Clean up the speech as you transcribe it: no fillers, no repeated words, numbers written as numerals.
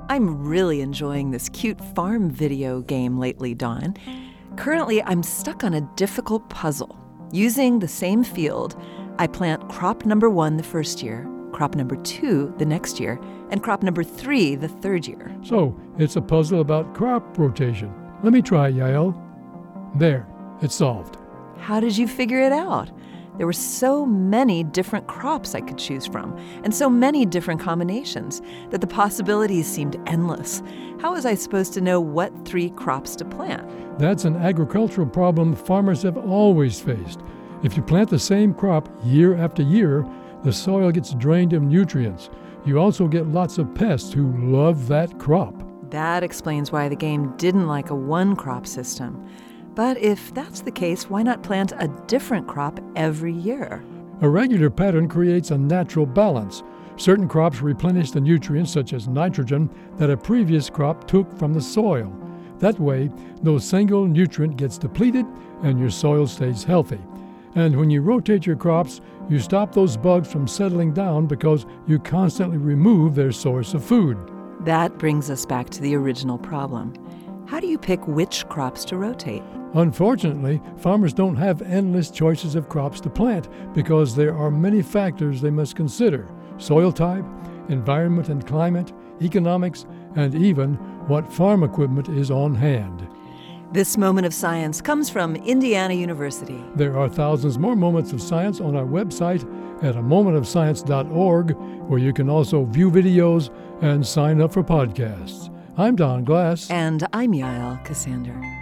I'm really enjoying this cute farm video game lately, Dawn. Currently, I'm stuck on a difficult puzzle. Using the same field, I plant crop number 1 the first year, crop number 2 the next year, and crop number 3 the third year. So, it's a puzzle about crop rotation. Let me try, Yael. There, it's solved. How did you figure it out? There were so many different crops I could choose from, and so many different combinations, that the possibilities seemed endless. How was I supposed to know what 3 crops to plant? That's an agricultural problem farmers have always faced. If you plant the same crop year after year, the soil gets drained of nutrients. You also get lots of pests who love that crop. That explains why the game didn't like a one-crop system. But if that's the case, why not plant a different crop every year? A regular pattern creates a natural balance. Certain crops replenish the nutrients, such as nitrogen, that a previous crop took from the soil. That way, no single nutrient gets depleted and your soil stays healthy. And when you rotate your crops, you stop those bugs from settling down because you constantly remove their source of food. That brings us back to the original problem. How do you pick which crops to rotate? Unfortunately, farmers don't have endless choices of crops to plant because there are many factors they must consider: soil type, environment and climate, economics, and even what farm equipment is on hand. This moment of science comes from Indiana University. There are thousands more moments of science on our website at amomentofscience.org, where you can also view videos and sign up for podcasts. I'm Don Glass. And I'm Yael Ksander.